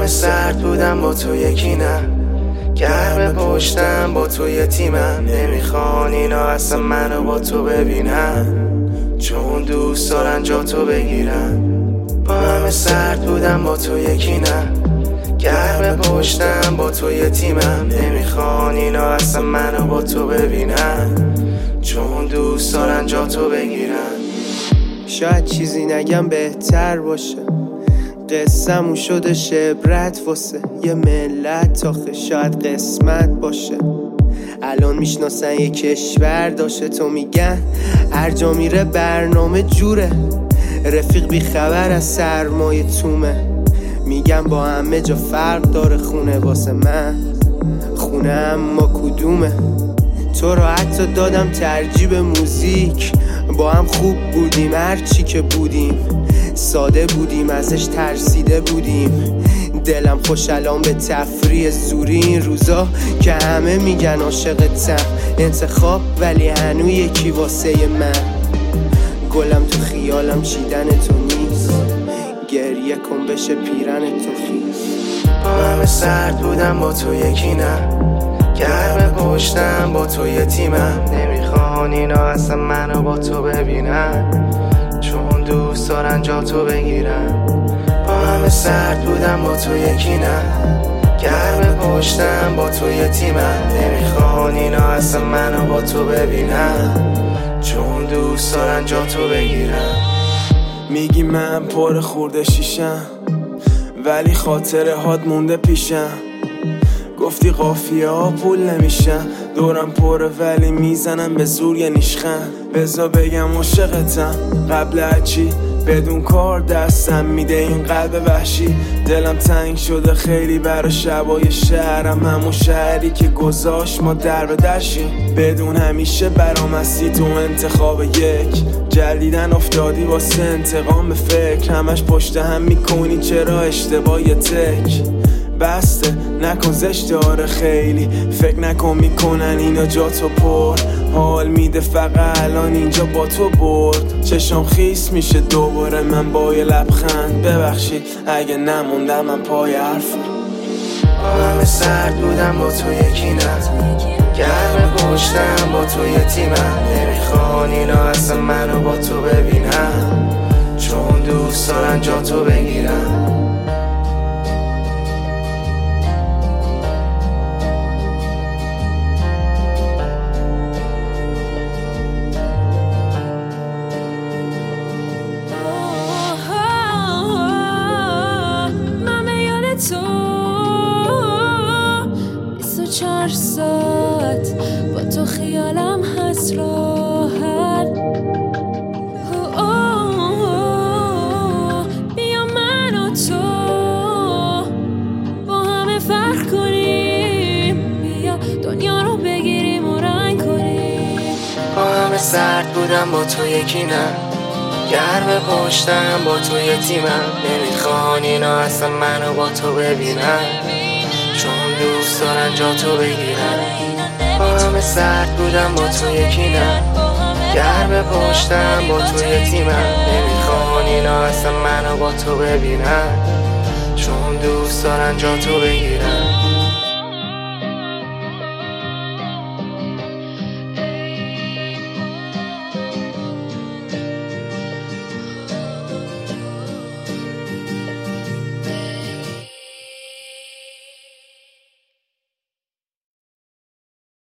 همه سرد بودم با تو یکی نه، گرم پشتم با تو یه تیمم. نمیخوان اینا اصلا منو با تو ببینن، چون دوست دارن جا تو بگیرن. با همه سرد بودم با تو یکی نه، گرم پشتم با تو یه تیمم. نمیخوان اینا اصلا منو با تو ببینن، چون دوست دارن جا تو بگیرن. شاید چیزی نگم بهتر باشه، قصه‌مون شده شبرت واسه یه ملت. آخه شاید قسمت باشه الان میشناسن یه کشور داشته. تو میگن هر جا میره برنامه جوره، رفیق بی خبر از سرمایه تومه. میگم با همه جا فرق داره، خونه واسه من خونه اما کدومه. تو را حتی دادم ترجیح به موزیک، با هم خوب بودیم هرچی که بودیم، ساده بودیم ازش ترسیده بودیم. دلم خوش الان به تفریح زوری این روزا که همه میگن عاشقتم. انتخاب ولی هنو یکی واسه من، گلم تو خیالم چیدن تو نیست، گریه کن بشه پیرن تو خیز. با همه سرد بودم با تو یکی نه، گرم پشتم با تو یه تیمم. نمیخوان اینا اصلا منو با تو ببینن، چون دوست دارن جا تو بگیرن. با همه سرد بودم با تو یکی نه، گرم پشتم با تو یه تیمم. نمیخوان اینا اصلا منو با تو ببینن، چون دوست دارن جا تو بگیرن. میگی من پر خورده شیشم، ولی خاطره هات مونده پیشم. گفتی قافیه ها پول نمیشن، دورم پره ولی میزنم به زور یه نیشخن. بزا بگم عاشقتم قبل هرچی، بدون کار دستم میده این قلب وحشی. دلم تنگ شده خیلی برا شبای شهرم، همون شهری که گذاشت ما در به درشیم. بدون همیشه برام هستی تو انتخاب یک، جدیدن افتادی واسه انتقام به فکر. همش پشت هم میکنی چرا اشتباه یه تک بسته نکن زشته. آره خیلی فکر نکن میکنن اینا جا تو پر، حال میده فقط الان اینجا با تو برد. چشم خیس میشه دوباره من با یه لبخند، ببخشید اگه نموندم من پای حرفم. با همه سرد بودم با تو یکی نه، گرم پشتم با تو یه تیمم. نمیخوان اینا اصلا منو با تو ببینن، چون دوست دارن جا تو بگیرن. تو 24 ساعت با تو خیالم هست راحت. بیا من و تو با همه فرق کنیم، بیا دنیا رو بگیریم و رنگ کنیم. با همه سرد بودم با تو یکی نه، گرم پشتم با تو یه تیمم. نمیخوان اینا اصلا منو با تو ببینن، چون دوست دارن جا تو بگیرن. با همه سرد بودم با تو یکی نه، گرم پشتم با تو یه تیمم. نمیخوان اینا اصلا منو با تو ببینن، چون دوست دارن جا تو بگیرن.